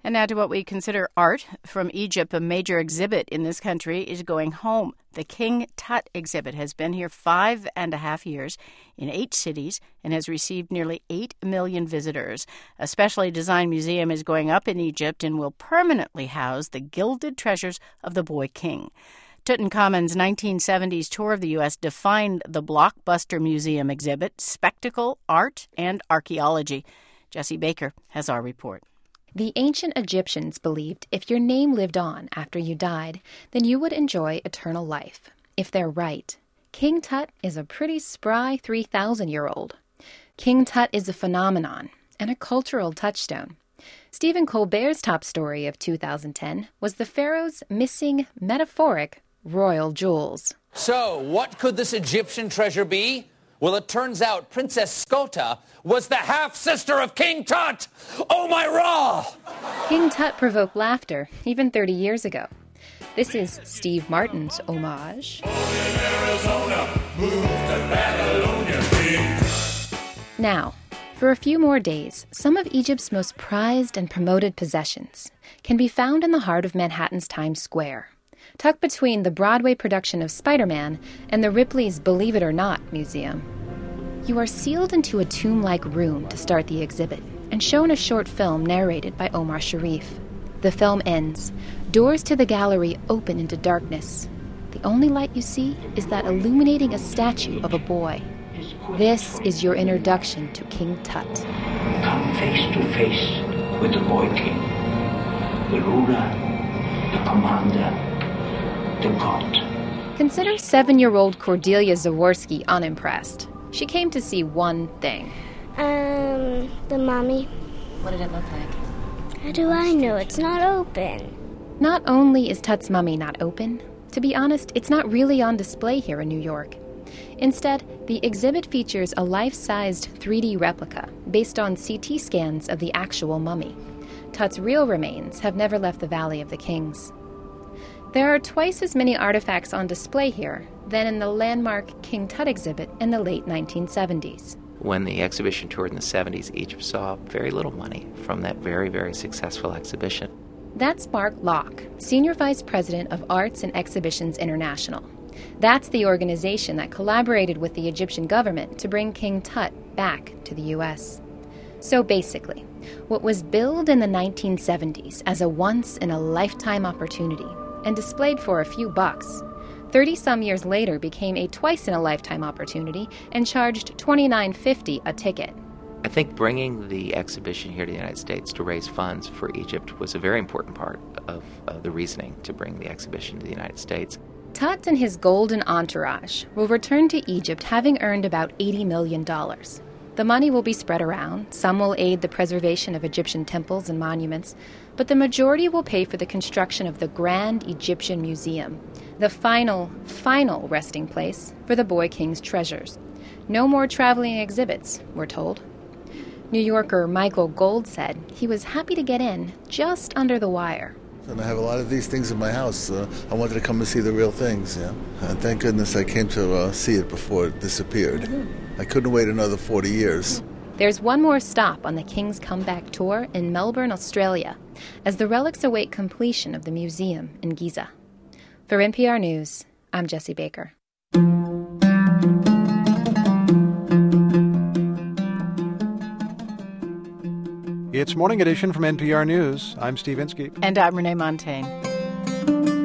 And now to what we consider art. From Egypt, a major exhibit in this country is going home. The King Tut exhibit has been here 5.5 years in 8 cities and has received nearly 8 million visitors. A specially designed museum is going up in Egypt and will permanently house the gilded treasures of the boy king. Tutankhamun's 1970s tour of the U.S. defined the blockbuster museum exhibit, spectacle, art, and archaeology. Jesse Baker has our report. The ancient Egyptians believed if your name lived on after you died, then you would enjoy eternal life. If they're right. King Tut is a pretty spry 3,000-year-old. King Tut is a phenomenon and a cultural touchstone. Stephen Colbert's top story of 2010 was the pharaoh's missing, metaphoric, royal jewels. So, what could this Egyptian treasure be? Well, it turns out Princess Skota was the half-sister of King Tut! Oh, my Ra! King Tut provoked laughter even 30 years ago. This is Steve Martin's homage. Now, for a few more days, some of Egypt's most prized and promoted possessions can be found in the heart of Manhattan's Times Square, tucked between the Broadway production of Spider-Man and the Ripley's Believe It or Not museum. You are sealed into a tomb-like room to start the exhibit and shown a short film narrated by Omar Sharif. The film ends. Doors to the gallery open into darkness. The only light you see is that illuminating a statue of a boy. This is your introduction to King Tut. Come face to face with the boy king, the ruler, the commander, the god. Consider 7-year-old Cordelia Zaworski unimpressed. She came to see one thing. The mummy. What did it look like? How do I know? It's not open. Not only is Tut's mummy not open, to be honest, it's not really on display here in New York. Instead, the exhibit features a life-sized 3D replica based on CT scans of the actual mummy. Tut's real remains have never left the Valley of the Kings. There are twice as many artifacts on display here than in the landmark King Tut exhibit in the late 1970s. When the exhibition toured in the 70s, Egypt saw very little money from that very, very successful exhibition. That's Mark Locke, Senior Vice President of Arts and Exhibitions International. That's the organization that collaborated with the Egyptian government to bring King Tut back to the U.S. So basically, what was billed in the 1970s as a once-in-a-lifetime opportunity and displayed for a few bucks, 30-some years later became a twice-in-a-lifetime opportunity and charged $29.50 a ticket. I think bringing the exhibition here to the United States to raise funds for Egypt was a very important part of the reasoning to bring the exhibition to the United States. Tut and his golden entourage will return to Egypt having earned about $80 million. The money will be spread around. Some will aid the preservation of Egyptian temples and monuments, but the majority will pay for the construction of the Grand Egyptian Museum, the final resting place for the boy king's treasures. No more traveling exhibits, we're told. New Yorker Michael Gold said he was happy to get in just under the wire. And I have a lot of these things in my house. I wanted to come and see the real things, yeah. And thank goodness I came to see it before it disappeared. Mm-hmm. I couldn't wait another 40 years. There's one more stop on the King's Comeback Tour in Melbourne, Australia, as the relics await completion of the museum in Giza. For NPR News, I'm Jesse Baker. It's Morning Edition from NPR News. I'm Steve Inskeep. And I'm Renee Montagne.